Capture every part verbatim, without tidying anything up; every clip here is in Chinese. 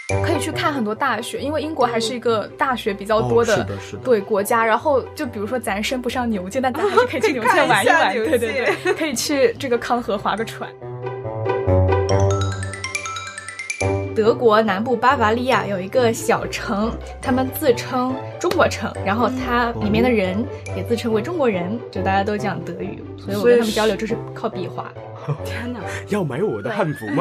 可以去看很多大学，因为英国还是一个大学比较多的、 哦、是的是的对国家。然后就比如说咱升不上牛剑，但咱还是可以去牛剑玩一玩，一对对对，可以去这个康河划个船。德国南部巴伐利亚有一个小城，他们自称中国城，然后它里面的人也自称为中国人，就大家都讲德语，所以我跟他们交流就是靠比划。 天哪， 要买我的汉服吗？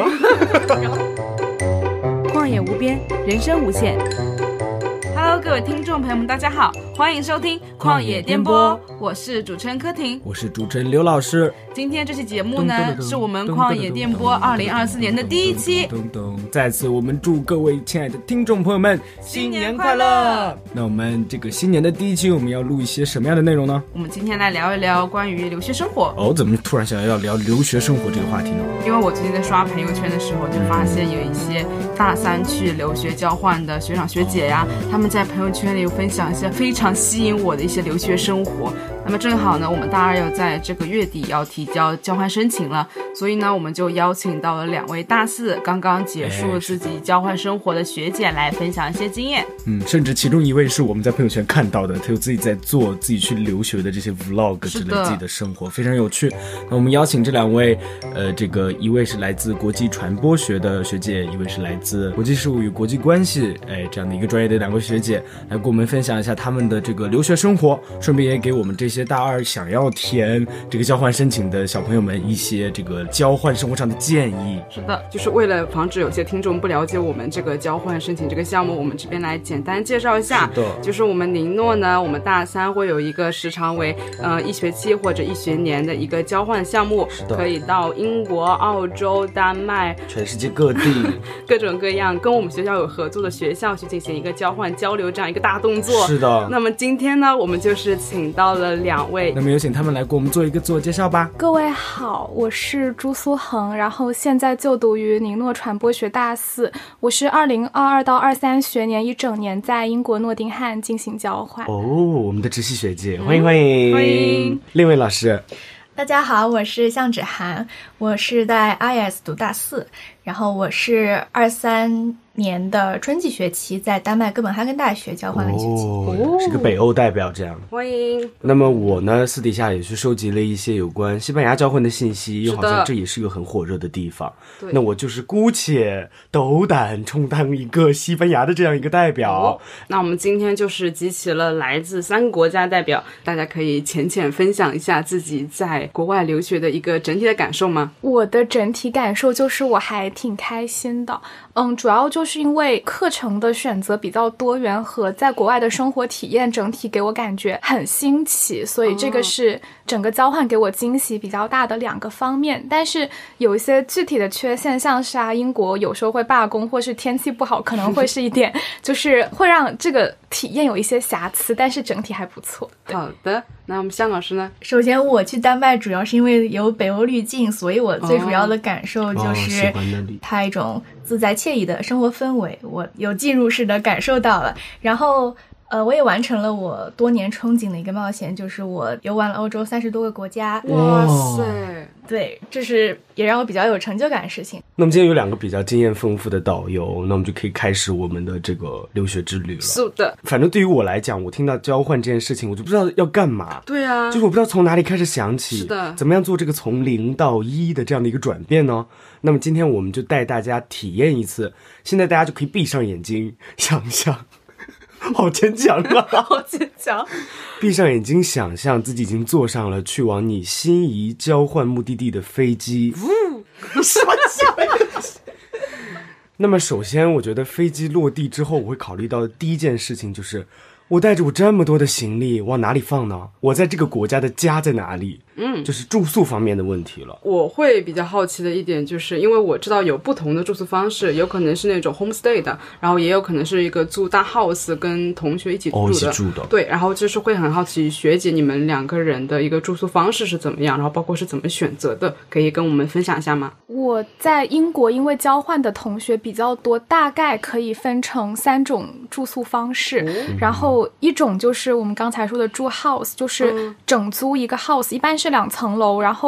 旷野无边，人生无限。Hello， 各位听众朋友们，大家好，欢迎收听旷野电波，我是主持人柯婷， 我是主持人刘老师。 今天这期节目呢，是我们旷野电波二零二四年的第一期。 咚咚，在此我们祝各位亲爱的听众朋友们新年快乐。那我们这个新年的第一期，我们要录一些什么样的内容呢？ 我们今天来聊一聊关于留学生活。 哦，怎么突然想要聊留学生活这个话题呢？ 因为我最近在刷朋友圈的时候，就发现有一些大三去留学交换的学长学姐呀，他们在朋友圈里有分享一些非常吸引我的一些留学生活。那么正好呢，我们大二要在这个月底要提交交换申请了，所以呢，我们就邀请到了两位大四刚刚结束自己交换生活的学姐来分享一些经验。 嗯，甚至其中一位是我们在朋友圈看到的，他有自己在做自己去留学的这些 vlog 之类自己的生活，非常有趣。那我们邀请这两位，呃，这个一位是来自国际传播学的学姐，一位是来自国际事务与国际关系，哎，这样的一个专业的两位学姐，来跟我们分享一下他们的这个留学生活，顺便也给我们这些大二想要填这个交换申请的小朋友们一些这个交换生活上的建议。 是的，就是为了防止有些听众不了解我们这个交换申请这个项目，我们这边来简单介绍一下。 是的， 就是我们宁诺呢，我们大三会有一个时长为呃一学期或者一学年的一个交换项目，可以到英国、澳洲、丹麦， 全世界各地各种各样跟我们学校有合作的学校去进行一个交换交流这样一个大动作。 是的。 那么今天呢，我们就是请到了两位， 那么有请他们来给我们做一个自我介绍吧。 各位好，我是朱苏恒，然后现在就读于宁诺传播学大四，我是二零二二到二三学年一整年在英国诺丁汉进行交换。 哦，我们的直系学姐，欢迎欢迎欢迎。 另一位老师， 大家好，我是向芷涵，我是在 I S 读大四，然后我是二三年的春季学期在丹麦哥本哈根大学交换了一学期， 哦，是个北欧代表这样。 欢迎。 那么我呢，私底下也去收集了一些有关西班牙交换的信息，又好像这也是个很火热的地方。 对， 那我就是姑且斗胆充当一个西班牙的这样一个代表。 哦，那我们今天就是集齐了来自三个国家代表，大家可以浅浅分享一下自己在国外留学的一个整体的感受吗？ 我的整体感受就是我还挺开心的，嗯，主要就是因为课程的选择比较多元和在国外的生活体验整体给我感觉很新奇，所以这个是整个交换给我惊喜比较大的两个方面。但是有一些具体的缺陷，像是啊，英国有时候会罢工，或是天气不好，可能会是一点就是会让这个体验有一些瑕疵，但是整体还不错。 好的，那我们向老师呢？ 首先我去丹麦主要是因为有北欧滤镜，所以我最主要的感受就是它一种自在惬意的生活氛围，我有进入式的感受到了。然后呃，我也完成了我多年憧憬的一个冒险，就是我游玩了欧洲三十多个国家。 哇塞， 对，这是也让我比较有成就感的事情。 那么今天有两个比较经验丰富的导游，那我们就可以开始我们的这个留学之旅了。 是的， 反正对于我来讲，我听到交换这件事情，我就不知道要干嘛。 对啊， 就是我不知道从哪里开始想起。 是的， 怎么样做这个从零到一的这样的一个转变呢？那么今天我们就带大家体验一次，现在大家就可以闭上眼睛想象。好坚强啊！ 好坚强！ 闭上眼睛，想象自己已经坐上了去往你心仪交换目的地的飞机。 呜，什么叫？ 那么，首先，我觉得飞机落地之后，我会考虑到的第一件事情就是，我带着我这么多的行李，往哪里放呢？我在这个国家的家在哪里？嗯，就是住宿方面的问题了。 我会比较好奇的一点就是，因为我知道有不同的住宿方式，有可能是那种 homestay 的，然后也有可能是一个住大 house 跟同学一起住的。 哦，一起住的。 对，然后就是会很好奇学姐你们两个人的一个住宿方式是怎么样，然后包括是怎么选择的，可以跟我们分享一下吗？ 我在英国因为交换的同学比较多，大概可以分成三种住宿方式，嗯，然后一种就是我们刚才说的住 house， 就是整租一个 house， 一般是两层楼，然后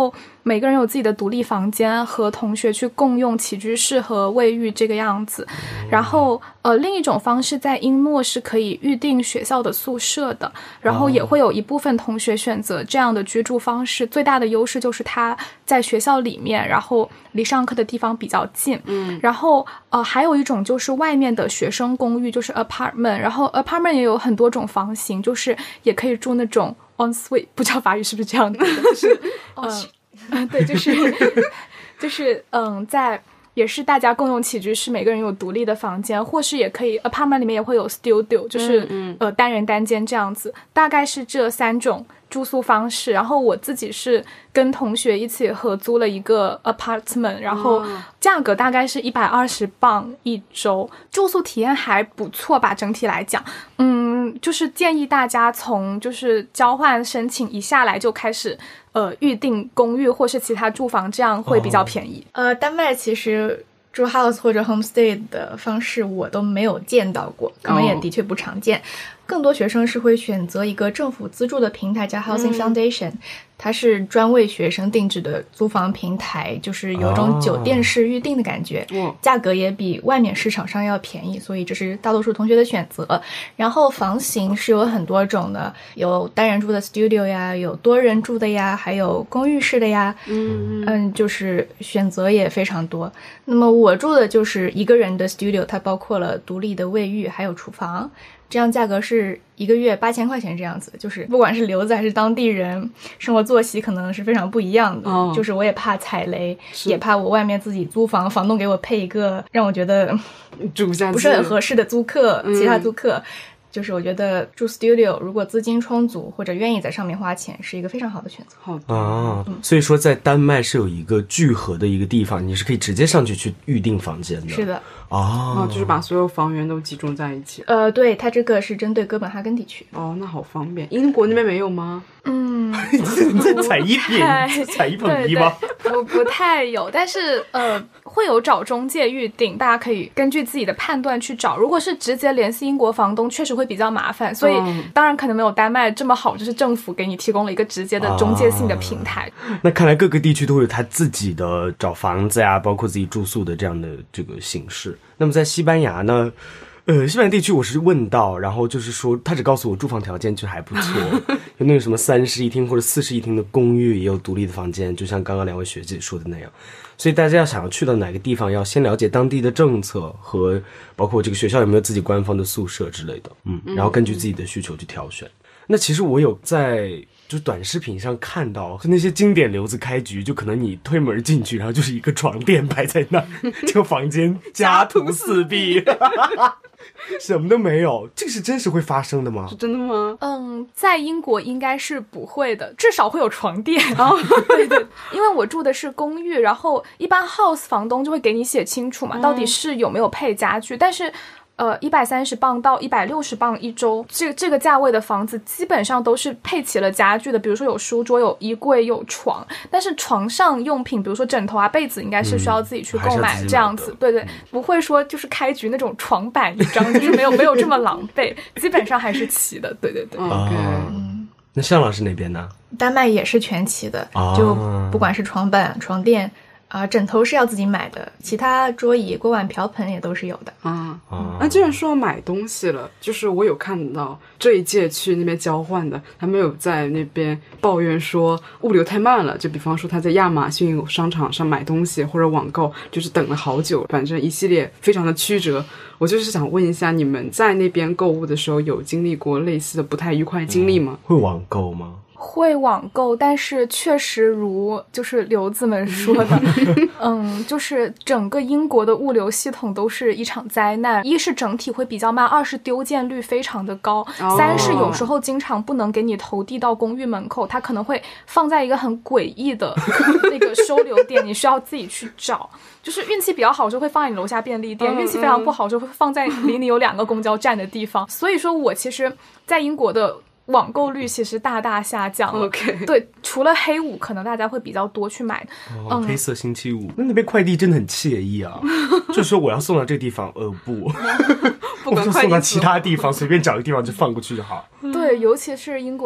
每个人有自己的独立房间，和同学去共用起居室和卫浴这个样子。然后呃，另一种方式在英诺是可以预定学校的宿舍的，然后也会有一部分同学选择这样的居住方式。最大的优势就是它在学校里面，然后离上课的地方比较近。嗯，然后呃，还有一种就是外面的学生公寓，就是 apartment。然后 apartment 也有很多种房型，就是也可以住那种 en suite， 不知道法语是不是这样的，就是嗯、呃，对，就是就是嗯，在。也是大家共用起居室，每个人有独立的房间，或是也可以 apartment 里面也会有 studio， 就是、嗯嗯、呃单人单间这样子，大概是这三种住宿方式。然后我自己是跟同学一起合租了一个 apartment， 然后价格大概是一百二十磅一周，住宿体验还不错吧，整体来讲。嗯，就是建议大家从就是交换申请一下来就开始呃预定公寓或是其他住房，这样会比较便宜。 呃，丹麦其实住 house 或者 homestay 的方式我都没有见到过，可能也的确不常见。更多学生是会选择一个政府资助的平台叫 Housing Foundation，、嗯、它是专为学生定制的租房平台，就是有种酒店式预定的感觉、哦、价格也比外面市场上要便宜，所以这是大多数同学的选择。然后房型是有很多种的，有单人住的 studio 呀，有多人住的呀，还有公寓式的呀。嗯嗯，就是选择也非常多。那么我住的就是一个人的 studio， 它包括了独立的卫浴还有厨房，这样价格是一个月八千块钱这样子。就是不管是留子还是当地人，生活作息可能是非常不一样的、哦、就是我也怕踩雷，也怕我外面自己租房，房东给我配一个让我觉得住不下去不是很合适的租客、嗯、其他租客。就是我觉得住 studio 如果资金充足或者愿意在上面花钱是一个非常好的选择。 好啊、嗯，所以说在丹麦是有一个聚合的一个地方，你是可以直接上去去预定房间的。 是的啊、 哦，就是把所有房源都集中在一起。 呃，对，它这个是针对哥本哈根地区。 哦，那好方便。英国那边没有吗？ 嗯， 你在踩一品踩一捧一吗？ 不不太有，但是呃会有找中介预定，大家可以根据自己的判断去找。如果是直接联系英国房东，确实会比较麻烦，所以、嗯、当然可能没有丹麦这么好，就是政府给你提供了一个直接的中介性的平台。 啊、那看来各个地区都会有他自己的找房子呀，包括自己住宿的这样的这个形式。那么在西班牙呢？呃，西班牙地区我是问到，然后就是说他只告诉我住房条件就还不错，有那种什么三室一厅或者四室一厅的公寓，也有独立的房间，就像刚刚两位学姐说的那样。所以大家要想要去到哪个地方，要先了解当地的政策和包括这个学校有没有自己官方的宿舍之类的，嗯，然后根据自己的需求去挑选。那其实我有在就短视频上看到那些经典留子开局，就可能你推门进去，然后就是一个床垫摆在那，这个房间家徒四壁什么都没有，这个是真实会发生的吗？ 是真的吗？ 嗯，在英国应该是不会的，至少会有床垫。哦、对对，因为我住的是公寓，然后一般 house 房东就会给你写清楚嘛，嗯、到底是有没有配家具，但是。呃，一百三十磅到一百六十磅一周，这这个价位的房子基本上都是配齐了家具的，比如说有书桌、有衣柜、有床，但是床上用品，比如说枕头啊、被子，应该是需要自己去购买，嗯、这样子，对对，不会说就是开局那种床板一张，就是没有没有这么狼狈，基本上还是齐的，对对对。 哦、嗯，那向老师那边呢？ 丹麦也是全齐的，哦、就不管是床板、床垫。啊、呃，枕头是要自己买的，其他桌椅、锅碗瓢盆也都是有的。 啊，嗯、那既然说要买东西了，就是我有看到这一届去那边交换的，他们有在那边抱怨说物流太慢了，就比方说他在亚马逊商场上买东西或者网购，就是等了好久，反正一系列非常的曲折。我就是想问一下，你们在那边购物的时候有经历过类似的不太愉快经历吗？ 嗯、会网购吗？ 会网购，但是确实如就是刘子们说的嗯，就是整个英国的物流系统都是一场灾难，一是整体会比较慢，二是丢件率非常的高、哦、三是有时候经常不能给你投递到公寓门口，它可能会放在一个很诡异的那个收留点，你需要自己去找，就是运气比较好就会放在你楼下便利店、嗯、运气非常不好就会放在离你有两个公交站的地方所以说我其实在英国的网购率其实大大下降了。 Okay. 对，除了黑五可能大家会比较多去买。 哦，嗯、黑色星期五，那那边快递真的很惬意啊！就是说我要送到这个地方，呃不， 不管我就送到其他地方，随便找一个地方就放过去就好。 对，尤其是英国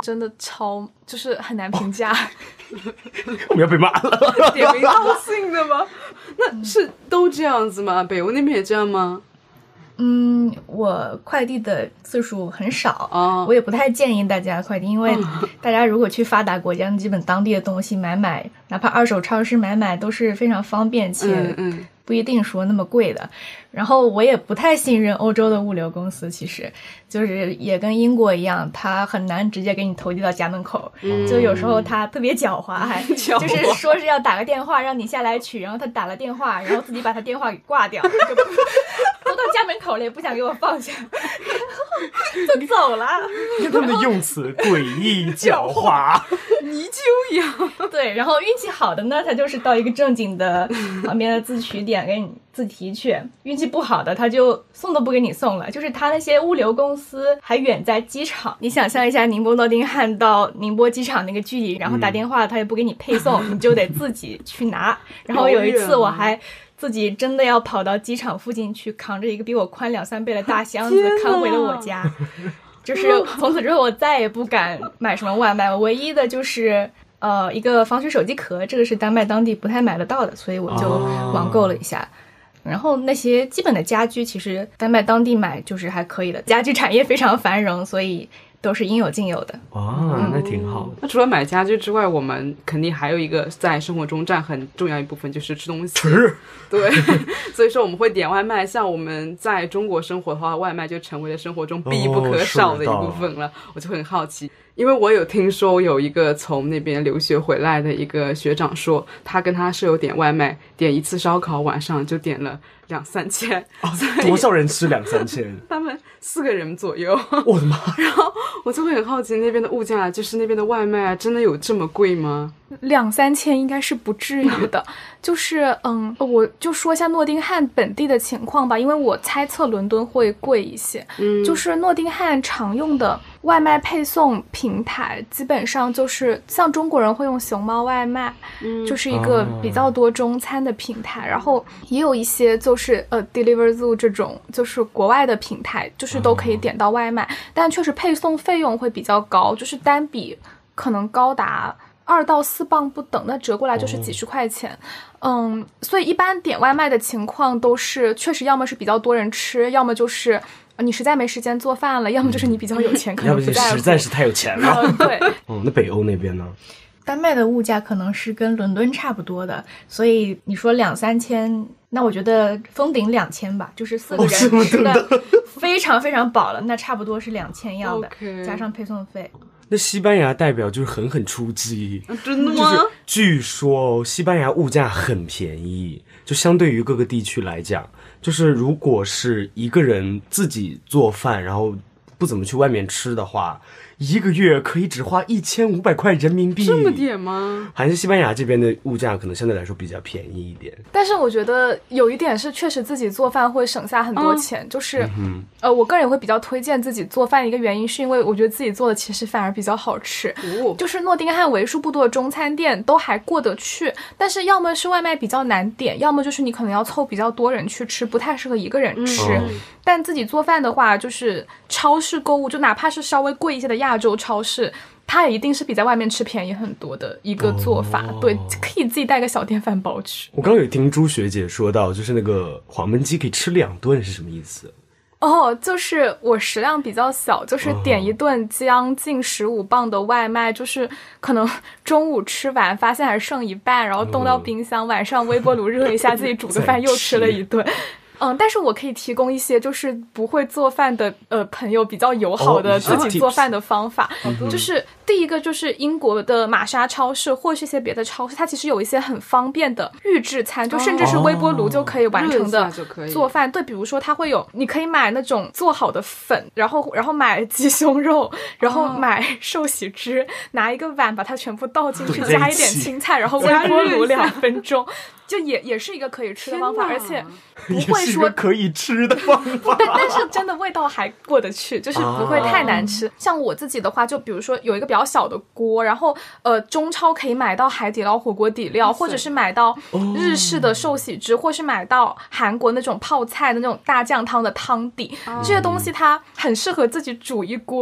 真的超就是很难评价。 我们要被骂了。 点名道姓的吗？那是都这样子吗？北欧那边也这样吗？ 嗯，我快递的次数很少， 哦， 我也不太建议大家快递，因为大家如果去发达国家，基本当地的东西买买，哪怕二手超市买买都是非常方便且嗯嗯不一定说那么贵的。然后我也不太信任欧洲的物流公司，其实就是也跟英国一样，它很难直接给你投递到家门口， 嗯就有时候它特别狡猾，还狡猾就是说是要打个电话让你下来取，然后他打了电话，然后自己把他电话给挂掉，就都到家门口了也不想给我放下，就走了。 你看他们的用词诡异狡猾， 泥鳅一样。 对，然后运气好的呢，他就是到一个正经的旁边的自取点给你自提去，运气不好的他就送都不给你送了，就是他那些物流公司还远在机场，你想象一下宁波诺丁汉到宁波机场那个距离，然后打电话他也不给你配送，你就得自己去拿。然后有一次我还自己真的要跑到机场附近去，扛着一个比我宽两三倍的大箱子扛回了我家。就是从此之后我再也不敢买什么外卖，我唯一的就是呃一个防水手机壳，这个是丹麦当地不太买得到的，所以我就网购了一下。然后那些基本的家居其实丹麦当地买就是还可以的，家居产业非常繁荣，所以都是应有尽有的。 哇，那挺好的。 那除了买家居之外，我们肯定还有一个在生活中占很重要一部分，就是吃东西。 吃， 对，所以说我们会点外卖。像我们在中国生活的话，外卖就成为了生活中必不可少的一部分了。我就很好奇，因为我有听说有一个从那边留学回来的一个学长说，他跟他舍友点外卖，点一次烧烤晚上就点了两三千。 哦，多少人吃两三千？ 他们四个人左右。 我的妈！ 然后我就会很好奇，那边的物价，就是那边的外卖啊，真的有这么贵吗？ 两三千应该是不至于的。就是嗯，我就说一下诺丁汉本地的情况吧，因为我猜测伦敦会贵一些。 嗯， 就是诺丁汉常用的外卖配送平台基本上就是像中国人会用熊猫外卖， 嗯， 就是一个比较多中餐的平台，然后也有一些就是呃 Deliveroo 这种就是国外的平台，就是都可以点到外卖，但确实配送费用会比较高，就是单笔可能高达二到四磅不等，那折过来就是几十块钱。嗯，所以一般点外卖的情况都是确实要么是比较多人吃，要么就是你实在没时间做饭了，要么就是你比较有钱，可能不在乎， 要不实在是太有钱了。 嗯，对。 嗯，那北欧那边呢？ 丹麦的物价可能是跟伦敦差不多的，所以你说两三千，那我觉得封顶两千吧，就是四个人吃的非常非常饱了，那差不多是两千要的， okay. 加上配送费。 那西班牙代表就是狠狠出击， 啊，真的吗？ 就是据说西班牙物价很便宜，就相对于各个地区来讲，就是如果是一个人自己做饭，然后不怎么去外面吃的话，一个月可以只花一千五百块人民币。 这么点吗？ 好像西班牙这边的物价可能相对来说比较便宜一点。 但是我觉得有一点是确实自己做饭会省下很多钱，嗯、就是、 嗯、 呃，我个人也会比较推荐自己做饭的一个原因，是因为我觉得自己做的其实反而比较好吃。 哦、 就是诺丁汉为数不多的中餐店都还过得去，但是要么是外卖比较难点，要么就是你可能要凑比较多人去吃，不太适合一个人吃。 嗯、 但自己做饭的话，就是超市购物，就哪怕是稍微贵一些的亚洲超市，它也一定是比在外面吃便宜很多的一个做法。哦、对，可以自己带个小电饭煲吃。 我刚刚有听朱学姐说到，就是那个黄焖鸡可以吃两顿，是什么意思？ 哦，就是我食量比较小，就是点一顿将近十五磅的外卖，就是可能中午吃完发现还剩一半，然后冻到冰箱，晚上微波炉热一下，自己煮个饭又吃了一顿。嗯，但是我可以提供一些就是不会做饭的呃朋友比较友好的自己做饭的方法，哦、就是第一个就是英国的玛莎超市或是一些别的超市，它其实有一些很方便的预制餐，就甚至是微波炉就可以完成的做饭。哦、对，比如说它会有，你可以买那种做好的粉，然后然后买鸡胸肉，然后买寿喜汁，哦、拿一个碗把它全部倒进去，加一点青菜，然后微波炉两分钟。就也也是一个可以吃的方法，而且不会说可以吃的方法， 但但是真的味道还过得去，就是不会太难吃。啊、像我自己的话，就比如说有一个比较小的锅，然后呃中超可以买到海底捞火锅底料，或者是买到日式的寿喜汁，哦、或是买到韩国那种泡菜的那种大酱汤的汤底，哦、这些东西它很适合自己煮一锅。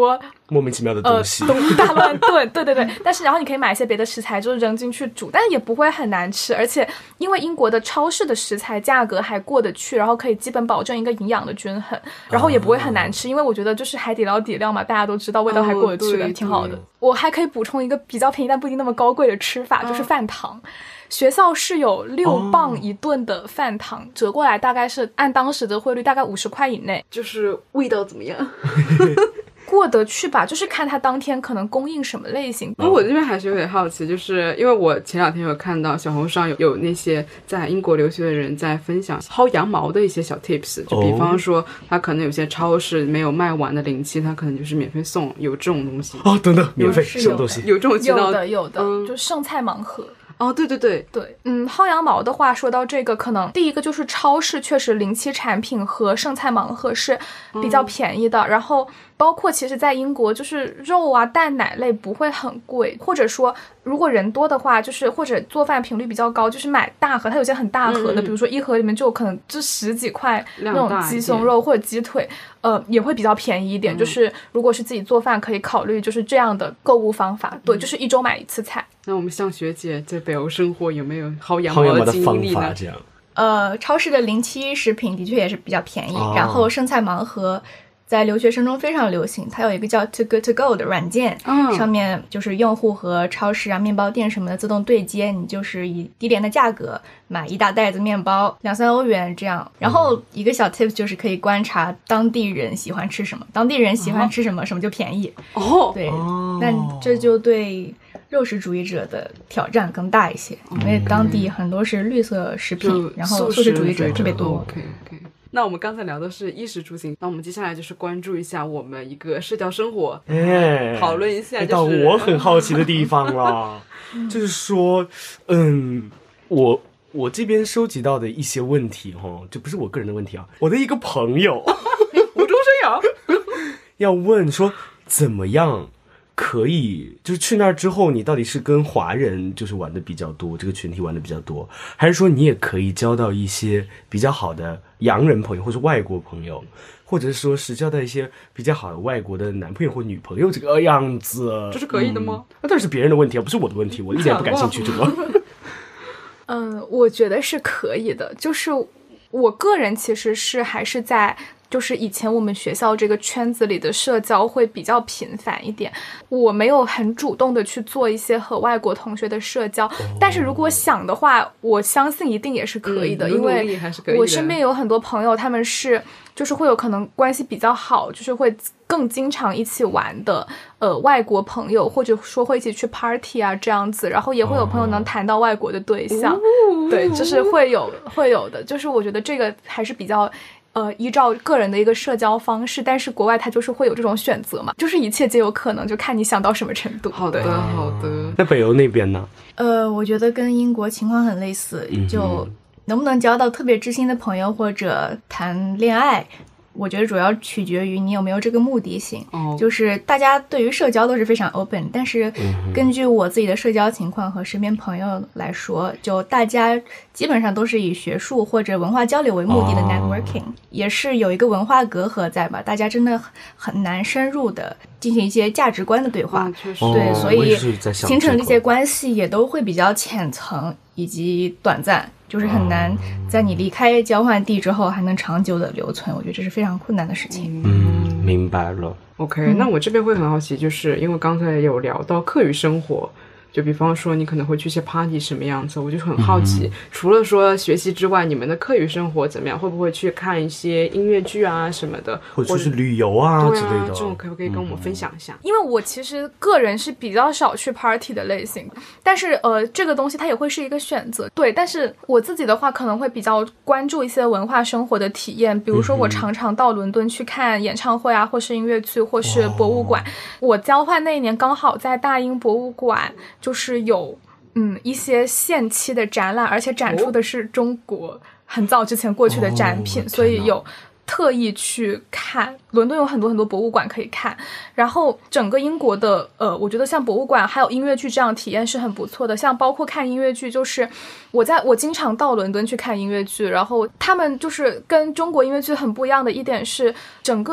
莫名其妙的东西， 呃、东大乱炖，对对对。但是然后你可以买一些别的食材，就是扔进去煮，但也不会很难吃。而且因为英国的超市的食材价格还过得去，然后可以基本保证一个营养的均衡，然后也不会很难吃。因为我觉得就是海底捞底料嘛，大家都知道味道还过得去的，哦、挺好的。我还可以补充一个比较便宜但不一定那么高贵的吃法，就是饭堂。学校是有六磅一顿的饭堂，哦、折过来大概是按当时的汇率大概五十块以内。 就是味道怎么样？ 过得去吧，就是看他当天可能供应什么类型。 不过我这边还是有点好奇，就是因为我前两天有看到小红书上有有那些在英国留学的人在分享薅羊毛的一些小 tips， 就比方说他可能有些超市没有卖完的零七，他可能就是免费送，有这种东西哦。等等，免费什么东西？ 有这种渠道？ 有的有的，嗯、就剩菜盲盒。 哦，对对对对，嗯，薅羊毛的话，说到这个，可能第一个就是超市确实零七产品和剩菜盲盒是比较便宜的，嗯、然后包括其实在英国就是肉啊蛋奶类不会很贵，或者说如果人多的话，就是或者做饭频率比较高，就是买大盒，它有些很大盒的，嗯、比如说一盒里面就有可能就十几块那种鸡胸肉或者鸡腿，呃，也会比较便宜一点。嗯、就是如果是自己做饭，可以考虑就是这样的购物方法。对，就是一周买一次菜。 那我们向学姐在北欧生活有没有薅羊毛的经历呢？ 这样， 呃，超市的零七食品的确也是比较便宜，哦、然后剩菜盲盒在留学生中非常流行，它有一个叫 Too Good To Go 的软件，嗯、上面就是用户和超市啊、面包店什么的自动对接，你就是以低廉的价格买一大袋子面包，两三欧元这样。然后一个小 tips 就是可以观察当地人喜欢吃什么，当地人喜欢吃什么，哦、什么就便宜。 哦， 对，但这就对肉食主义者的挑战更大一些，因为当地很多是绿色食品，然后素食主义者特别多。 OK OK。那我们刚才聊的是衣食住行，那我们接下来就是关注一下我们一个社交生活，哎，讨论一下、就是， 到我很好奇的地方了，就是说，嗯，我我这边收集到的一些问题哈，这不是我个人的问题啊，我的一个朋友， 无中生有， 要问说怎么样。可以，就是去那儿之后，你到底是跟华人就是玩的比较多，这个群体玩的比较多，还是说你也可以交到一些比较好的洋人朋友，或者外国朋友，或者说是交到一些比较好的外国的男朋友或女朋友这个样子， 这是可以的吗？ 那、嗯、但是别人的问题啊，不是我的问题，我一点不感兴趣这个。 嗯，我觉得是可以的，就是我个人其实是还是在。就是以前我们学校这个圈子里的社交会比较频繁一点，我没有很主动的去做一些和外国同学的社交，但是如果想的话，我相信一定也是可以的， 嗯、 因为我身边有很多朋友，他们是就是会有可能关系比较好，就是会更经常一起玩的呃外国朋友，或者说会一起去 party 啊这样子，然后也会有朋友能谈到外国的对象，哦、对，就是会有会有的，就是我觉得这个还是比较。呃，依照个人的一个社交方式，但是国外它就是会有这种选择嘛，就是一切皆有可能，就看你想到什么程度。 好的，好的。 那北欧那边呢？ 呃，我觉得跟英国情况很类似，嗯、就能不能交到特别知心的朋友或者谈恋爱。我觉得主要取决于你有没有这个目的性，哦、就是大家对于社交都是非常 open， 但是根据我自己的社交情况和身边朋友来说，就大家基本上都是以学术或者文化交流为目的的 networking，、哦、也是有一个文化隔阂在吧，大家真的很难深入的进行一些价值观的对话， 嗯、 对， 哦、 所以形成这些关系也都会比较浅层以及短暂。就是很难在你离开交换地之后还能长久的留存，我觉得这是非常困难的事情。 嗯，明白了。 OK，、嗯、那我这边会很好奇，就是因为刚才有聊到课余生活，就比方说你可能会去一些 party 什么样子，我就很好奇、嗯、除了说学习之外，你们的课余生活怎么样？会不会去看一些音乐剧啊什么的， 或者是旅游啊之类的？ 这种可不可以跟我们分享一下？ 嗯、因为我其实个人是比较少去 party 的类型，但是呃，这个东西它也会是一个选择。对，但是我自己的话可能会比较关注一些文化生活的体验，比如说我常常到伦敦去看演唱会啊，或是音乐剧，或是博物馆。哦、我交换那一年刚好在大英博物馆。就是有嗯一些限期的展览，而且展出的是中国很早之前过去的展品，哦、所以有特意去看。伦敦有很多很多博物馆可以看，然后整个英国的呃，我觉得像博物馆还有音乐剧这样体验是很不错的。像包括看音乐剧，就是我在我经常到伦敦去看音乐剧，然后他们就是跟中国音乐剧很不一样的一点是，整个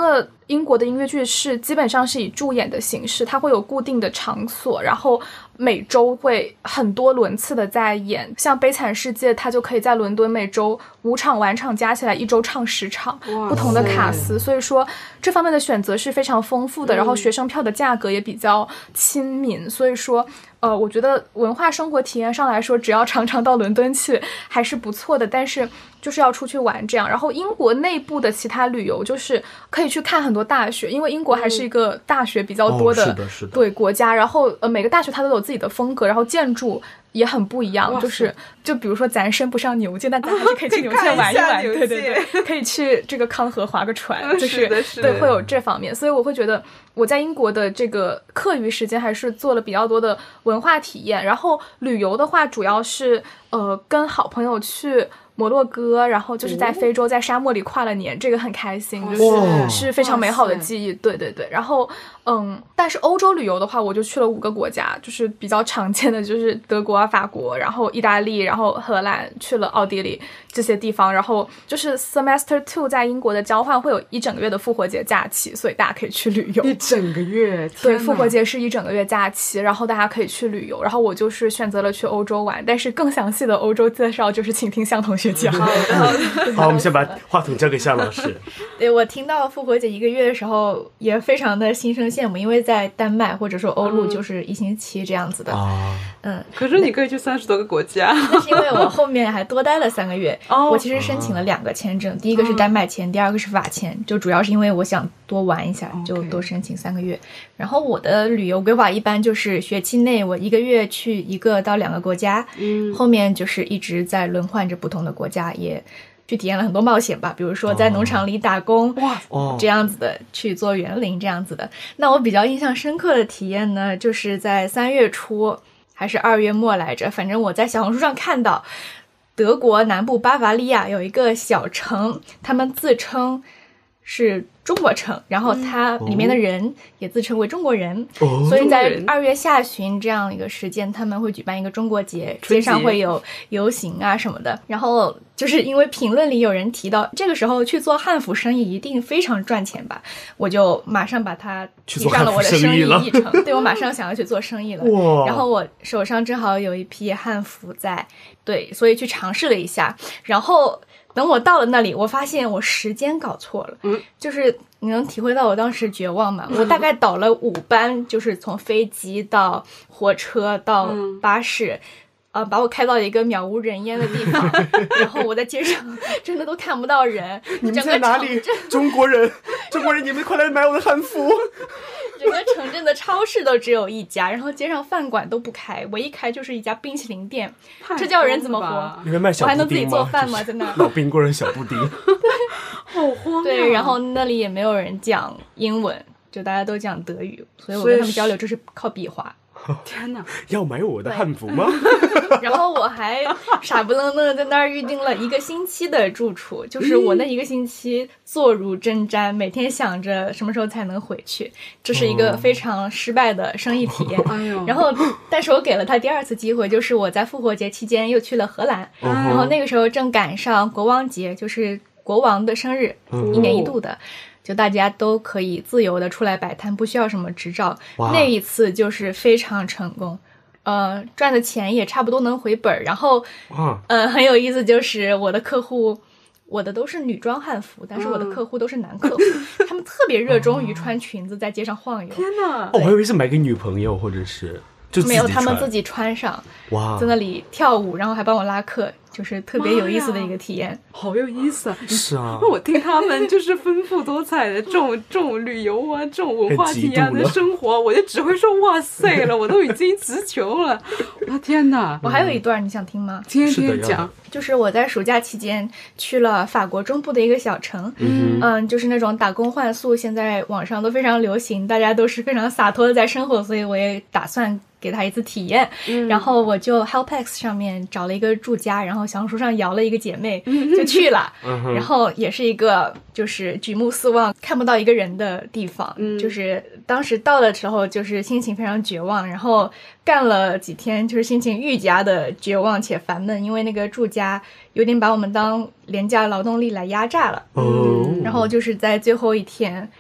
英国的音乐剧是基本上是以驻演的形式，它会有固定的场所，然后每周会很多轮次的在演。像悲惨世界它就可以在伦敦每周五场晚场加起来一周唱十场不同的卡司，所以说这方面的选择是非常丰富的，然后学生票的价格也比较亲民，所以说呃，我觉得文化生活体验上来说，只要常常到伦敦去还是不错的，但是就是要出去玩这样。然后英国内部的其他旅游就是可以去看很多大学，因为英国还是一个大学比较多的、 嗯哦、是的是的对国家，然后呃每个大学它都有自己的风格，然后建筑也很不一样，就是就比如说咱升不上牛剑，但咱还是可以去牛剑玩一玩，对对对，可以去这个康河划个船，就是是的是的对会有这方面，所以我会觉得我在英国的这个课余时间还是做了比较多的文化体验，然后旅游的话主要是呃跟好朋友去摩洛哥，然后就是在非洲在沙漠里跨了年，这个很开心，就是是非常美好的记忆，对对对。然后嗯，但是欧洲旅游的话，我就去了五个国家，就是比较常见的就是德国啊、法国，然后意大利，然后荷兰，去了奥地利这些地方。然后就是 semester two 在英国的交换会有一整个月的复活节假期，所以大家可以去旅游。 一整个月， 对，复活节是一整个月假期，然后大家可以去旅游。然后我就是选择了去欧洲玩，但是更详细的欧洲介绍就是请听向同学讲。 好，我们先把话筒交给向老师。 对，我听到复活节一个月的时候也非常的心生羡慕，因为在丹麦或者说欧陆就是一星期这样子的。 啊、 嗯， 可是你可以去三十多个国家。 那是因为我后面还多待了三个月。 哦， 我其实申请了两个签证，第一个是丹麦签，第二个是法签，就主要是因为我想多玩一下，就多申请三个月。然后我的旅游规划一般就是学期内我一个月去一个到两个国家，嗯，后面就是一直在轮换着不同的国家，也去体验了很多冒险吧，比如说在农场里打工，哇、哦，这样子的，去做园林这样子的。那我比较印象深刻的体验呢，就是在三月初还是二月末来着，反正我在小红书上看到德国南部巴伐利亚有一个小城，他们自称是中国城，然后它里面的人也自称为中国人、哦、所以在二月下旬这样一个时间他们会举办一个中国节，街上会有游行啊什么的。然后就是因为评论里有人提到这个时候去做汉服生意一定非常赚钱吧，我就马上把它提上了我的生意议程。对，我马上想要去做生意了。然后我手上正好有一批汉服在，对，所以去尝试了一下。然后等我到了那里，我发现我时间搞错了，嗯，就是你能体会到我当时绝望吗？我大概倒了五班，就是从飞机到火车到巴士，嗯、呃，把我开到一个渺无人烟的地方，然后我在街上真的都看不到人。 你们在哪里？中国人，中国人，你们快来买我的汉服。 整个城镇的超市都只有一家，然后街上饭馆都不开，唯一开就是一家冰淇淋店，这叫人怎么活？ 你们卖小布丁吗？ 我还能自己做饭吗？在那老冰棍小布丁。 好慌啊！ 对，然后那里也没有人讲英文，就大家都讲德语，所以我跟他们交流就是靠比划。 天哪， 要买我的汉服吗？ 然后我还傻不愣登的在那儿预定了一个星期的住处，就是我那一个星期坐如针毡，每天想着什么时候才能回去，这是一个非常失败的生意体验。哦、然后但是我给了他第二次机会，就是我在复活节期间又去了荷兰、哦、然后那个时候正赶上国王节，就是国王的生日、哦、一年一度的，就大家都可以自由的出来摆摊，不需要什么执照。那一次就是非常成功，呃，赚的钱也差不多能回本。然后，呃，很有意思，就是我的客户，我的都是女装汉服，但是我的客户都是男客户，他们特别热衷于穿裙子在街上晃悠。 天哪！ 哦，我以为是买给女朋友或者是就没有，他们自己穿上，哇，在那里跳舞，然后还帮我拉客。就是特别有意思的一个体验， 好有意思啊！ 是啊， 我听他们就是丰富多彩的这种这种旅游啊，这种文化体验的生活，我就只会说哇塞了，我都已经词穷了。我天哪！ 我还有一段，你想听吗？ 天天讲， 就是我在暑假期间去了法国中部的一个小城，嗯, 嗯，就是那种打工换宿，现在网上都非常流行，大家都是非常洒脱的在生活，所以我也打算给他一次体验、嗯、然后我就 HelpX 上面找了一个住家，然后小红书上摇了一个姐妹、嗯、就去了、嗯、然后也是一个就是举目四望看不到一个人的地方、嗯、就是当时到的时候就是心情非常绝望，然后干了几天就是心情愈加的绝望且烦闷，因为那个住家有点把我们当廉价劳动力来压榨了、嗯、然后就是在最后一天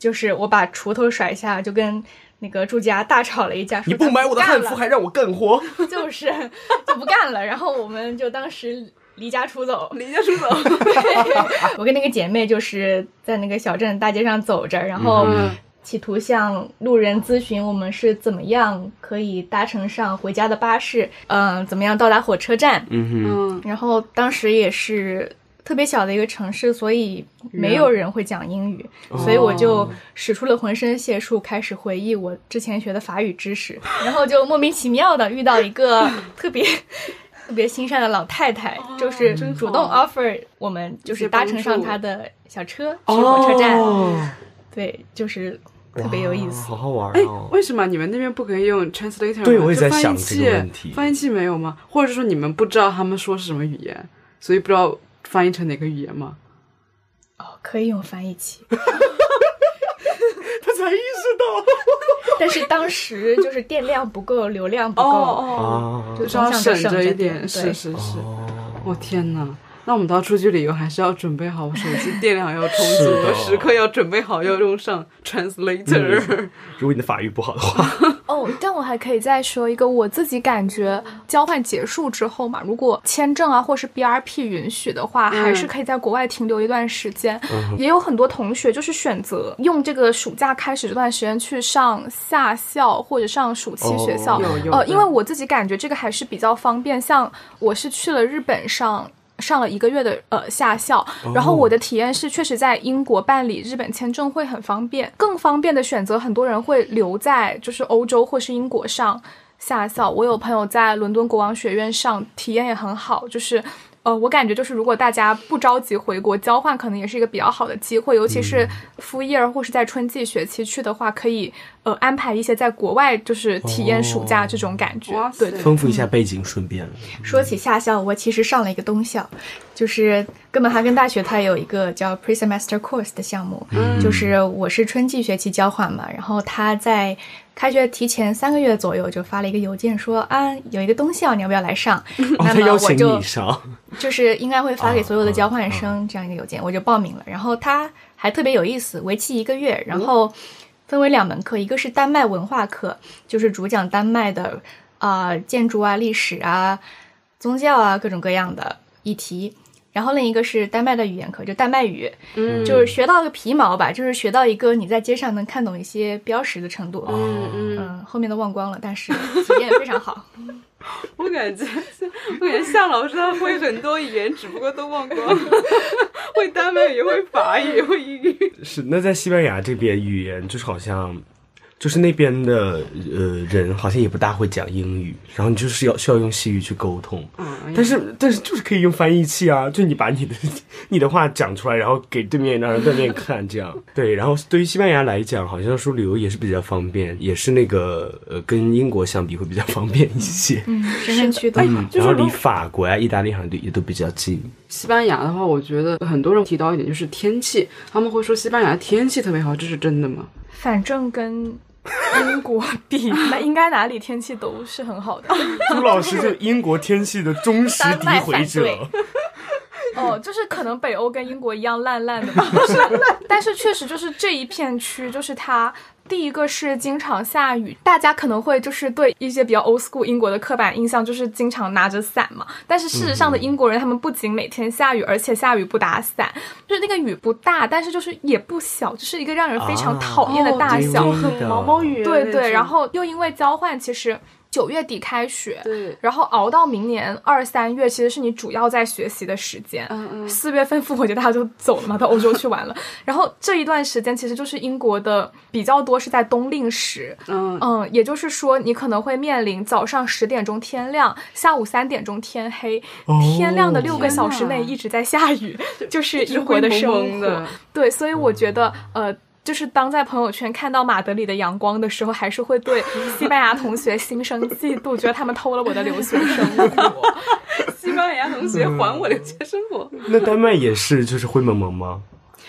就是我把锄头甩下，就跟那个住家大吵了一架， 你不买我的汉服还让我干活， 就是就不干了。然后我们就当时离家出走， 离家出走。 我跟那个姐妹就是在那个小镇大街上走着，然后企图向路人咨询我们是怎么样可以搭乘上回家的巴士，嗯、呃，怎么样到达火车站。 嗯哼， 然后当时也是特别小的一个城市，所以没有人会讲英语，嗯、所以我就使出了浑身解数，开始回忆我之前学的法语知识，然后就莫名其妙的遇到一个特别特别心善的老太太，哦、就是主动 offer 我们就是搭乘上她的小车去火车站。哦、对，就是特别有意思， 好好玩哦！为什么你们那边不可以用 translator？ 对，我也在想这个问题。 翻译器没有吗？或者说你们不知道他们说是什么语言，所以不知道翻译成哪个语言吗？ 哦，可以用翻译器。 他才意识到， 但是当时就是电量不够，流量不够， 哦哦，就是要省着一点。是是是，我、哦、天哪！那我们到出去旅游还是要准备好手机电量要充足，时刻要准备好要用上 translator、嗯、 如果你的法语不好的话。 哦，但我还可以再说一个，我自己感觉交换结束之后嘛，如果签证啊或是 B R P 允许的话、嗯、还是可以在国外停留一段时间、嗯、也有很多同学就是选择用这个暑假开始这段时间去上夏校或者上暑期学校、 哦、 呃，因为我自己感觉这个还是比较方便，像我是去了日本上上了一个月的呃夏校，然后我的体验是确实在英国办理日本签证会很方便，更方便的选择很多人会留在就是欧洲或是英国上夏校。我有朋友在伦敦国王学院上，体验也很好，就是呃，我感觉就是如果大家不着急回国交换，可能也是一个比较好的机会，尤其是 full year 或是在春季学期去的话，可以呃安排一些在国外就是体验暑假这种感觉，哦、对， 丰富一下背景，顺便、 嗯。说起夏校，我其实上了一个冬校，就是哥本哈根大学它有一个叫 pre-semester course 的项目，嗯、就是我是春季学期交换嘛，然后他在开学提前三个月左右就发了一个邮件说啊，有一个冬校你要不要来上？ 哦、 那么我就他邀请你上， 就是应该会发给所有的交换生这样一个邮件，我就报名了。然后他还特别有意思，为期一个月，然后分为两门课，一个是丹麦文化课，就是主讲丹麦的啊、呃、建筑啊、历史啊、宗教啊各种各样的议题。然后另一个是丹麦的语言课，就丹麦语，嗯，就是学到个皮毛吧，就是学到一个你在街上能看懂一些标识的程度，嗯嗯、呃，后面的忘光了，但是体验非常好。 我感觉，我感觉夏老师他会很多语言，只不过都忘光了，会丹麦语，会法语，会英语。 是，那在西班牙这边语言就是好像。就是那边的呃人好像也不大会讲英语，然后你就是要需要用西语去沟通，嗯，但是但是就是可以用翻译器啊，就你把你的你的话讲出来，然后给对面让对面看，这样对。然后对于西班牙来讲，好像说旅游也是比较方便，也是那个呃跟英国相比会比较方便一些， 嗯，深圳区的、 嗯，然后离法国啊、意大利好像也都比较近。 西班牙的话，我觉得很多人提到一点就是天气，他们会说西班牙天气特别好，这是真的吗？ 反正跟英国比，那应该哪里天气都是很好的。 朱老师是英国天气的忠实诋毁者。 哦，就是可能北欧跟英国一样烂烂的吧，就是但是确实就是这一片区，就是它第一个是经常下雨，大家可能会就是对一些比较 old school 英国的刻板印象就是经常拿着伞嘛，但是事实上的英国人他们不仅每天下雨，而且下雨不打伞，就是那个雨不大，但是就是也不小，就是一个让人非常讨厌的大小， 啊哦、很毛毛雨， 对对，然后又因为交换，其实九月底开学，对，然后熬到明年二三月，其实是你主要在学习的时间。嗯嗯，四月份复活节大家就走了嘛，到欧洲去玩了。然后这一段时间其实就是英国的比较多是在冬令时，嗯嗯，也就是说你可能会面临早上十点钟天亮，下午三点钟天黑，哦、天亮的六个小时内一直在下雨，就是英国的生活。 蒙蒙的对，所以我觉得、嗯、呃。就是当在朋友圈看到马德里的阳光的时候，还是会对西班牙同学心生嫉妒，觉得他们偷了我的留学生活。 西班牙同学还我留学生活。 那丹麦也是就是灰蒙蒙吗？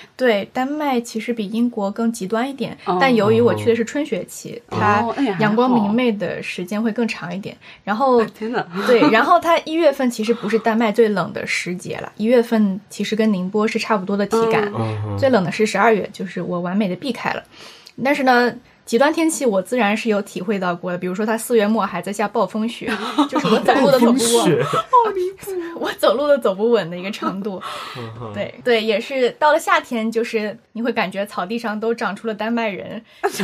对，丹麦其实比英国更极端一点，哦、但由于我去的是春学期，哦、它阳光明媚的时间会更长一点。然后， 天哪， 对，然后它一月份其实不是丹麦最冷的时节了，一月份其实跟宁波是差不多的体感，嗯、最冷的是十二月，就是我完美的避开了。但是呢，极端天气我自然是有体会到过的，比如说它四月末还在下暴风雪，就是我走路都走不稳， 好离谱， 我走路都走不稳的一个程度。对对，也是到了夏天，就是你会感觉草地上都长出了丹麦人。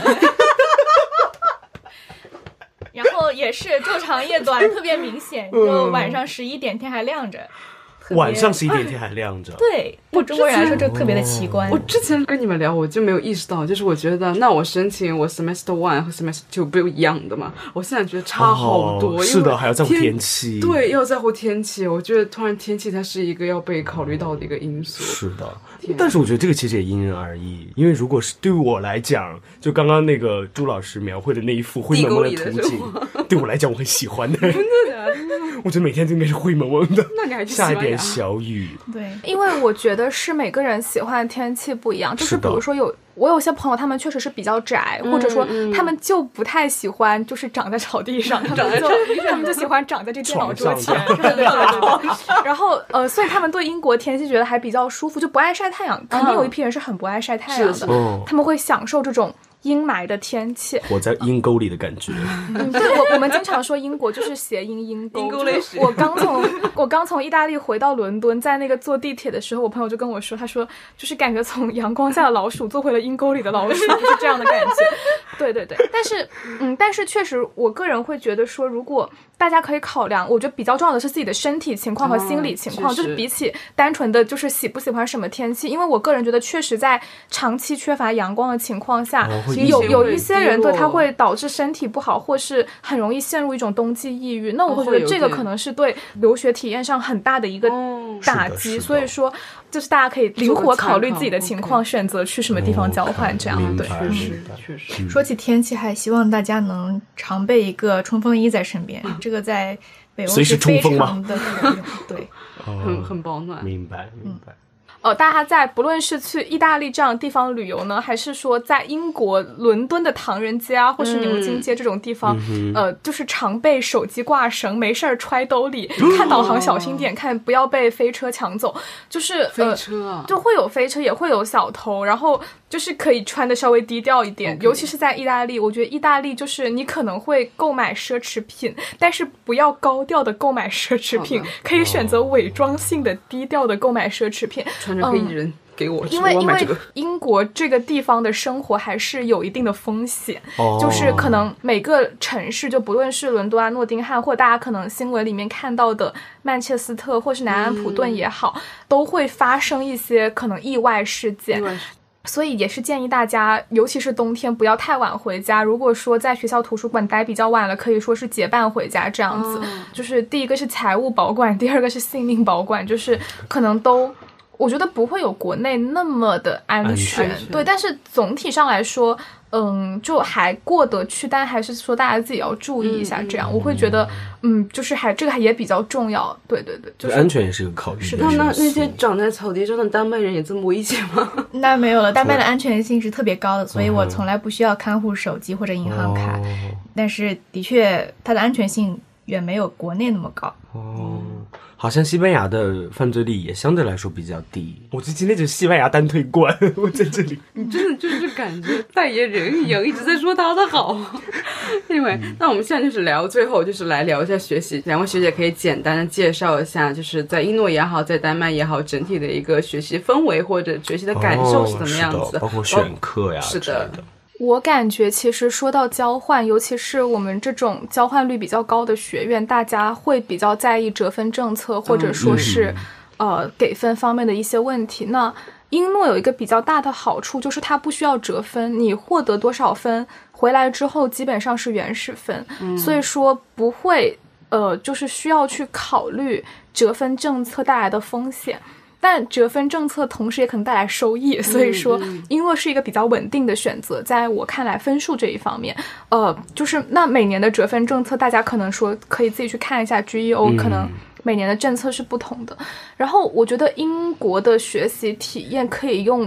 然后也是昼长夜短特别明显，就晚上十一点天还亮着。 晚上十一点天还亮着， 对，对中国人来说这特别的奇观。 我之前跟你们聊，我就没有意识到，就是我觉得，那我申请我 semester one 和 semester two 不一样的嘛？我现在觉得差好多， 哦、是的，还要在乎天气， 对，要在乎天气。我觉得突然天气它是一个要被考虑到的一个因素。 是的，但是我觉得这个其实也因人而异，因为如果是对于我来讲，就刚刚那个朱老师描绘的那一幅灰蒙蒙的图景，对我来讲我很喜欢的。 真的假的？ 我觉得每天都应该是灰蒙蒙的， 那你还去下一点小雨。 对，因为我觉得是每个人喜欢的天气不一样，就是比如说有我有些朋友他们确实是比较宅，嗯、或者说他们就不太喜欢就是长在草地上，他们就他们就喜欢长在这电脑桌前，对对对对。然后呃，所以他们对英国天气觉得还比较舒服，就不爱晒太阳。肯定有一批人是很不爱晒太阳的，嗯、他们会享受这种阴霾的天气， 活在阴沟里的感觉。 嗯，对，我我们经常说英国就是谐音阴沟。 阴沟类似。 我刚从我刚从意大利回到伦敦，在那个坐地铁的时候，我朋友就跟我说，他说就是感觉从阳光下的老鼠做回了阴沟里的老鼠，就是这样的感觉。对对对，但是嗯，但是确实，我个人会觉得说，如果大家可以考量，我觉得比较重要的是自己的身体情况和心理情况，哦、就是比起单纯的就是喜不喜欢什么天气，因为我个人觉得确实在长期缺乏阳光的情况下，哦、有有一些人对它会导致身体不好，或是很容易陷入一种冬季抑郁。那我会觉得这个可能是对留学体验上很大的一个打击，哦、所以说就是大家可以灵活考虑自己的情况，选择去什么地方交换，这样对。 确实确实。 说起天气，还希望大家能常备一个冲锋衣在身边。这个在北欧是非常的对， 很很保暖。 明白明白。 呃，大家在不论是去意大利这样的地方旅游呢，还是说在英国伦敦的唐人街啊，或是牛津街这种地方，嗯、呃，就是常备手机挂绳，没事儿揣兜里，看导航小心点，看不要被飞车抢走。就是飞车啊， 呃，就会有飞车，也会有小偷，然后就是可以穿的稍微低调一点。Okay. 尤其是在意大利，我觉得意大利就是你可能会购买奢侈品，但是不要高调的购买奢侈品，可以选择伪装性的低调的购买奢侈品。 穿着黑衣人给我， 因为因为英国这个地方的生活还是有一定的风险，哦、就是可能每个城市，就不论是伦敦啊、诺丁汉，或大家可能新闻里面看到的曼彻斯特或是南安普顿也好，嗯、都会发生一些可能意外事件。所以也是建议大家，尤其是冬天不要太晚回家。如果说在学校图书馆待比较晚了，可以说是结伴回家这样子。哦、就是第一个是财务保管，第二个是性命保管，就是可能都我觉得不会有国内那么的安全。安全对，但是总体上来说，嗯，就还过得去，但还是说大家自己要注意一下。这样，嗯、我会觉得，嗯，就是还这个也比较重要。对对对，就是安全也是个考虑。 是的，那那些长在草地上的丹麦人也这么危险吗？ 那没有了，丹麦的安全性是特别高的，所以我从来不需要看护手机或者银行卡。哦、但是的确，它的安全性远没有国内那么高。 哦。好像西班牙的犯罪率也相对来说比较低。我就今天就是西班牙单推冠，我在这里， 你真的就是感觉代言人一样，一直在说他的好。Anyway，嗯、那我们现在就是聊，最后就是来聊一下学习。两位学姐可以简单的介绍一下，就是在英诺也好，在丹麦也好，整体的一个学习氛围或者学习的感受是怎么样子的？ 哦、包括选课呀， 是的。 我感觉其实说到交换，尤其是我们这种交换率比较高的学院，大家会比较在意折分政策，或者说是、嗯、呃给分方面的一些问题。那英诺有一个比较大的好处，就是它不需要折分，你获得多少分回来之后基本上是原始分，嗯、所以说不会呃就是需要去考虑折分政策带来的风险。但折分政策同时也可能带来收益，所以说英诺是一个比较稳定的选择。在我看来，分数这一方面，呃，就是那每年的折分政策，大家可能说可以自己去看一下 G E O，、嗯、可能每年的政策是不同的。然后我觉得英国的学习体验可以用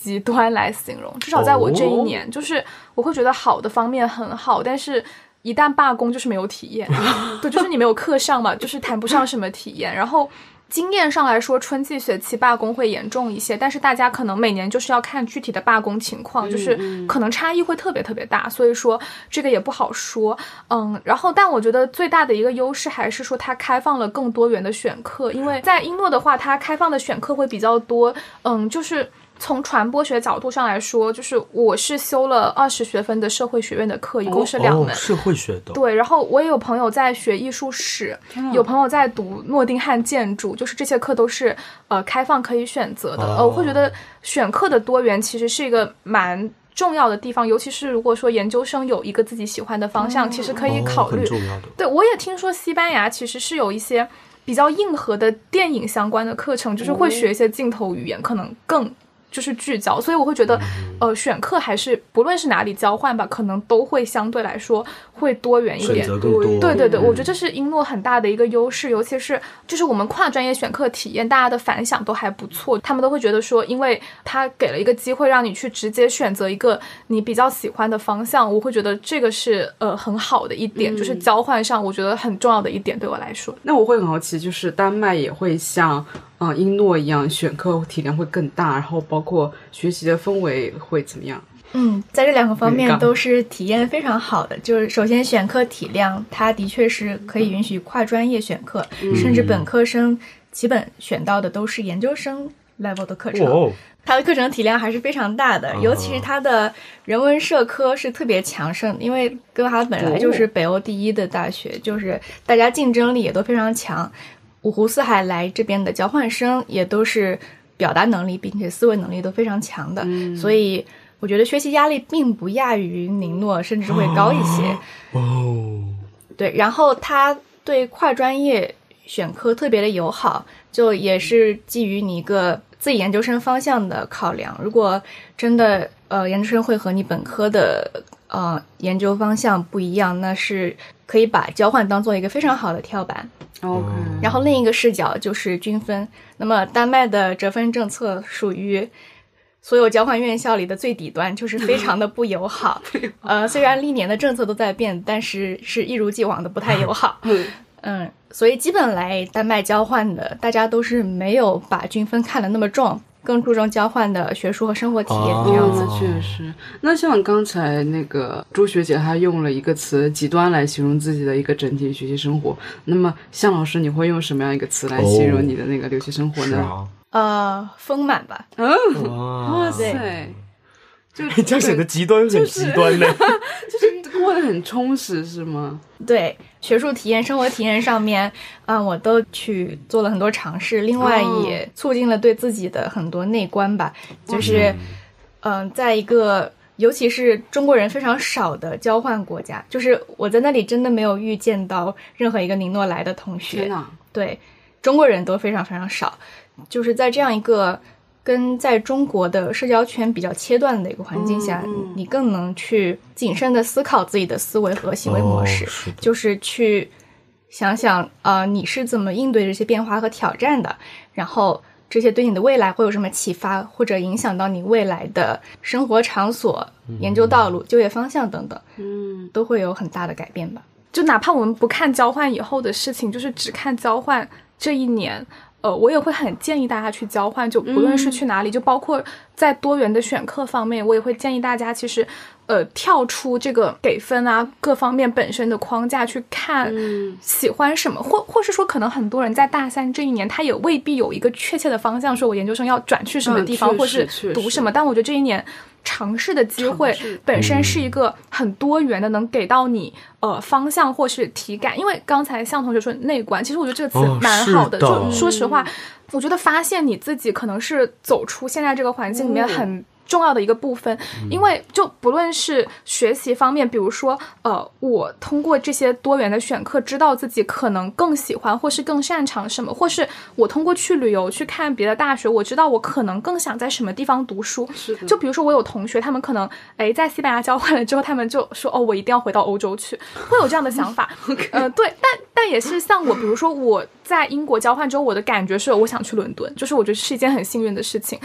极端来形容，至少在我这一年、哦、就是我会觉得好的方面很好，但是一旦罢工就是没有体验对，就是你没有课上嘛，就是谈不上什么体验。然后经验上来说春季学期罢工会严重一些，但是大家可能每年就是要看具体的罢工情况，就是可能差异会特别特别大，所以说这个也不好说。嗯，然后但我觉得最大的一个优势还是说它开放了更多元的选课，因为在英诺的话它开放的选课会比较多。嗯，就是从传播学角度上来说，就是我是修了二十学分的社会学院的课，一共是两门、 哦、社会学的。 对，然后我也有朋友在学艺术史、嗯、有朋友在读诺丁汉建筑，就是这些课都是呃开放可以选择的、哦、呃，我会觉得选课的多元其实是一个蛮重要的地方，尤其是如果说研究生有一个自己喜欢的方向、嗯、其实可以考虑、哦、很重要的。对，我也听说西班牙其实是有一些比较硬核的电影相关的课程，就是会学一些镜头语言、哦、可能更就是聚焦，所以我会觉得呃，选课还是不论是哪里交换吧，可能都会相对来说会多元一点， 选择更多。 对对对、嗯、我觉得这是英诺很大的一个优势，尤其是就是我们跨专业选课体验大家的反响都还不错，他们都会觉得说因为他给了一个机会让你去直接选择一个你比较喜欢的方向，我会觉得这个是呃很好的一点、嗯、就是交换上我觉得很重要的一点对我来说。 那我会很好奇，就是丹麦也会像嗯、呃，英诺一样选课体量会更大，然后包括学习的氛围会怎么样？ 嗯，在这两个方面都是体验非常好的。就是首先选课体量，它的确是可以允许跨专业选课、嗯、甚至本科生基本选到的都是研究生 level 的课程、哦、它的课程体量还是非常大的、哦、尤其是它的人文社科是特别强盛，因为哥本哈根本来就是北欧第一的大学、哦、就是大家竞争力也都非常强，五湖四海来这边的交换生也都是表达能力并且思维能力都非常强的、嗯、所以我觉得学习压力并不亚于宁诺，甚至会高一些。哦，对，然后他对跨专业选课特别的友好，就也是基于你一个自己研究生方向的考量。如果真的呃研究生会和你本科的呃研究方向不一样，那是可以把交换当做一个非常好的跳板。 OK， 然后另一个视角就是均分。那么丹麦的折分政策属于所有交换院校里的最底端，就是非常的不友好。呃，虽然历年的政策都在变，但是是一如既往的不太友好。嗯，所以基本来丹麦交换的大家都是没有把均分看得那么重，更注重交换的学术和生活体验这样子。 哦、确实。那像刚才那个朱学姐她用了一个词极端来形容自己的一个整体学习生活，那么向老师你会用什么样一个词来形容你的那个留学生活呢？ 哦呃，丰满吧。 嗯，哇塞，就这样显得极端很极端呢， 就是过得很充实是吗？ 对，学术体验、生活体验上面，啊、呃，我都去做了很多尝试。另外，也促进了对自己的很多内观吧。哦、就是，嗯、呃，在一个尤其是中国人非常少的交换国家，就是我在那里真的没有遇见到任何一个宁诺来的同学。 天哪！ 对，中国人都非常非常少。就是在这样一个跟在中国的社交圈比较切断的一个环境下、嗯、你更能去谨慎的思考自己的思维和行为模式、哦、是就是去想想呃你是怎么应对这些变化和挑战的，然后这些对你的未来会有什么启发，或者影响到你未来的生活场所、嗯、研究道路、就业方向等等，嗯，都会有很大的改变吧。 就哪怕我们不看交换以后的事情，就是只看交换这一年，呃，我也会很建议大家去交换，就不论是去哪里、嗯、就包括在多元的选课方面，我也会建议大家其实呃跳出这个给分啊各方面本身的框架去看喜欢什么、嗯、或或是说可能很多人在大三这一年他也未必有一个确切的方向，说我研究生要转去什么地方、嗯、或是读什么，但我觉得这一年尝试的机会本身是一个很多元的，能给到你呃方向或是体感。因为刚才向同学说内观，其实我觉得这个词蛮好的、哦、的就说实话、嗯、我觉得发现你自己可能是走出现在这个环境里面很重要的一个部分、嗯、因为就不论是学习方面，比如说呃，我通过这些多元的选课知道自己可能更喜欢或是更擅长什么，或是我通过去旅游去看别的大学，我知道我可能更想在什么地方读书。就比如说我有同学他们可能哎在西班牙交换了之后，他们就说哦我一定要回到欧洲去，会有这样的想法 okay. 呃，对，但但也是像我比如说我在英国交换之后，我的感觉是我想去伦敦，就是我觉得是一件很幸运的事情。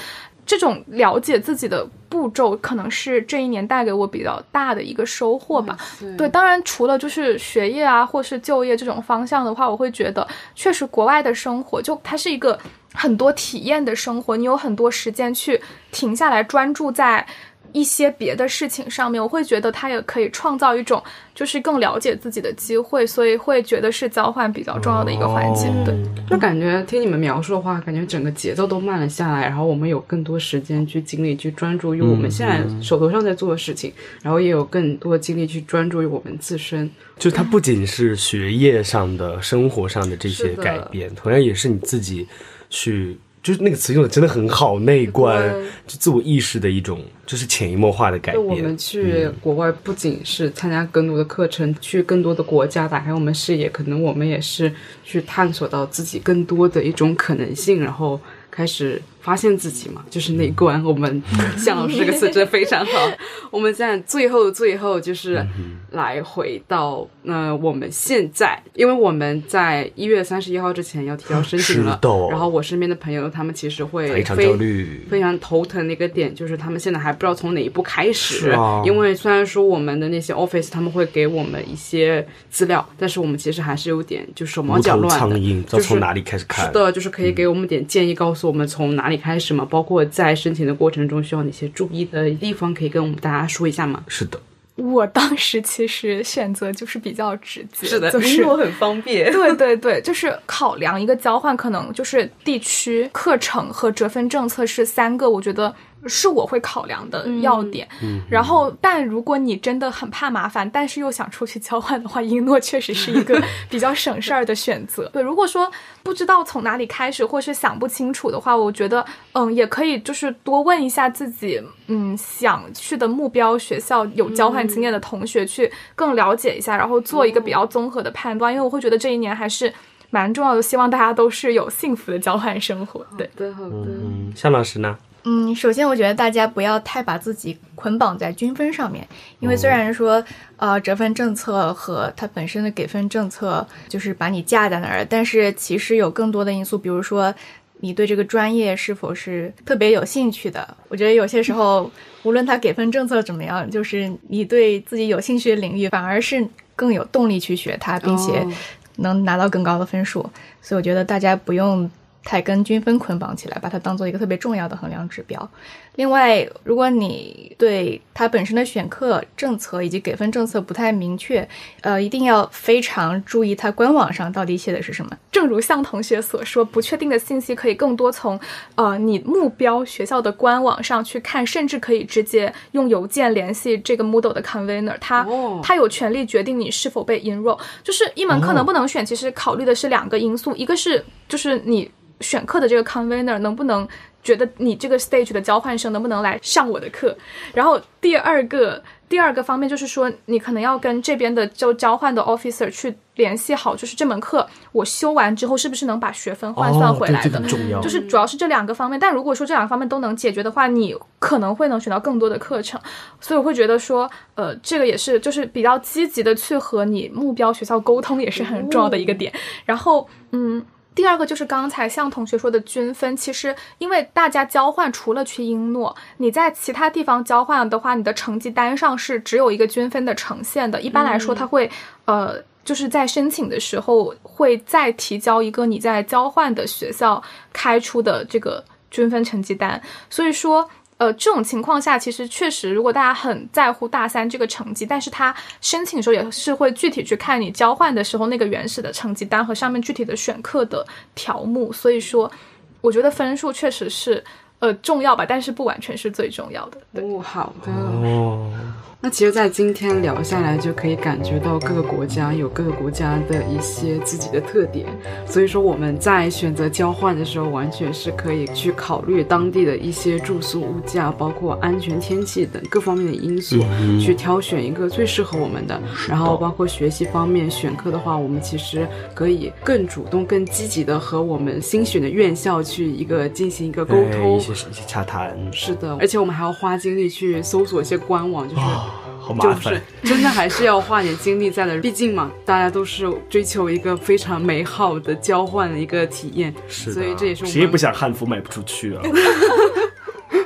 这种了解自己的步骤可能是这一年带给我比较大的一个收获吧。对，当然除了就是学业啊或是就业这种方向的话，我会觉得确实国外的生活就它是一个很多体验的生活，你有很多时间去停下来专注在一些别的事情上面，我会觉得它也可以创造一种就是更了解自己的机会，所以会觉得是交换比较重要的一个环节。对， 就感觉听你们描述的话，感觉整个节奏都慢了下来，然后我们有更多时间去精力去专注于我们现在手头上在做的事情，然后也有更多的精力去专注于我们自身。 就它不仅是学业上的生活上的这些改变，同样也是你自己去就是那个词用的真的很好，内观就自我意识的一种就是潜移默化的改变。 我们去国外不仅是参加更多的课程、嗯、去更多的国家打开我们视野，可能我们也是去探索到自己更多的一种可能性，然后开始发现自己嘛，就是内观。我们向老师这个词真的非常好。我们现在最后最后就是来回到呃我们现在，因为我们在一月三十一号之前要提交申请了，然后我身边的朋友他们其实会非常焦虑， 非常头疼的一个点就是他们现在还不知道从哪一步开始、啊、因为虽然说我们的那些 office 他们会给我们一些资料，但是我们其实还是有点就手忙脚乱的， 苍蝇不知道从哪里开始看、 就是、是的，就是可以给我们点建议、嗯、告诉我们从哪里开始嘛，包括在申请的过程中需要哪些注意的地方，可以跟我们大家说一下吗？ 是的， 我当时其实选择就是比较直接， 是的， 就是我很方便。 对对对，就是考量一个交换，可能就是地区、课程和折分政策是三个，我觉得是我会考量的要点、嗯、然后但如果你真的很怕麻烦但是又想出去交换的话，英诺确实是一个比较省事儿的选择。对，如果说不知道从哪里开始或是想不清楚的话，我觉得嗯，也可以就是多问一下自己嗯想去的目标学校有交换经验的同学去更了解一下、嗯、然后做一个比较综合的判断、嗯、因为我会觉得这一年还是蛮重要的，希望大家都是有幸福的交换生活。对， 好的好的。 嗯，夏老师呢？ 嗯，首先我觉得大家不要太把自己捆绑在均分上面，因为虽然说呃折分政策和它本身的给分政策就是把你架在那儿，但是其实有更多的因素，比如说你对这个专业是否是特别有兴趣的。我觉得有些时候无论它给分政策怎么样，就是你对自己有兴趣的领域反而是更有动力去学它，并且能拿到更高的分数、哦、所以我觉得大家不用太跟均分捆绑起来，把它当做一个特别重要的衡量指标。另外，如果你对它本身的选课政策以及给分政策不太明确，呃，一定要非常注意它官网上到底写的是什么。 正如向同学所说，不确定的信息可以更多从呃你目标学校的官网上去看，甚至可以直接用邮件联系这个 Moodle 的 convener， 他、oh. 他有权利决定你是否被 enroll。就是一门课能不能选，其实考虑的是两个因素，一个是就是你选课的这个 convener 能不能觉得你这个 stage 的交换生能不能来上我的课，然后第二个第二个方面就是说你可能要跟这边的就交换的 officer 去联系好，就是这门课我修完之后是不是能把学分换算回来的、哦、 对，这个重要， 就是主要是这两个方面。但如果说这两个方面都能解决的话，你可能会能选到更多的课程，所以我会觉得说呃，这个也是就是比较积极的去和你目标学校沟通，也是很重要的一个点、哦、然后嗯第二个就是刚才向同学说的均分，其实因为大家交换除了去英诺，你在其他地方交换的话，你的成绩单上是只有一个均分的呈现的。一般来说它会、嗯、呃就是在申请的时候会再提交一个你在交换的学校开出的这个均分成绩单，所以说呃，这种情况下其实确实如果大家很在乎大三这个成绩，但是他申请的时候也是会具体去看你交换的时候那个原始的成绩单和上面具体的选课的条目，所以说我觉得分数确实是呃重要吧，但是不完全是最重要的。对， 哦，好的哦。那其实在今天聊下来就可以感觉到各个国家有各个国家的一些自己的特点，所以说我们在选择交换的时候完全是可以去考虑当地的一些住宿物价包括安全天气等各方面的因素、嗯、去挑选一个最适合我们的，然后包括学习方面选课的话，我们其实可以更主动更积极的和我们新选的院校去一个进行一个沟通， 一些一些洽谈。 是的，而且我们还要花精力去搜索一些官网，就是、哦好麻烦， 就是真的还是要花点精力在的。毕竟嘛，大家都是追求一个非常美好的交换的一个体验， 是的， 所以这也是我们谁也不想汉服买不出去啊。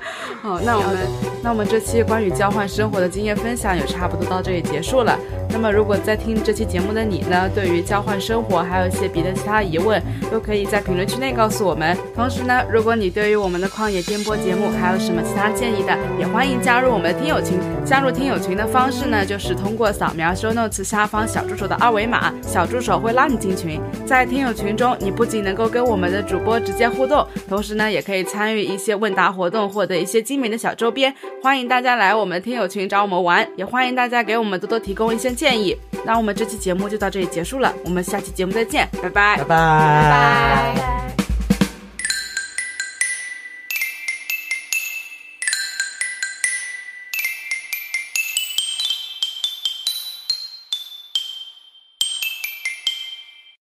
好，那我们那我们这期关于交换生活的经验分享也差不多到这里结束了。那么如果在听这期节目的你呢，对于交换生活还有一些别的其他疑问，都可以在评论区内告诉我们。同时呢，如果你对于我们的旷野电波节目还有什么其他建议的，也欢迎加入我们的听友群。加入听友群的方式呢，就是通过扫描 show notes 下方小助手的二维码，小助手会拉你进群。在听友群中，你不仅能够跟我们的主播直接互动，同时呢，也可以参与一些问答活动，获得一些精美的小周边。欢迎大家来我们的听友群找我们玩，也欢迎大家给我们多多提供一些建议。那我们这期节目就到这里结束了，我们下期节目再见，拜拜， 拜拜， 拜拜。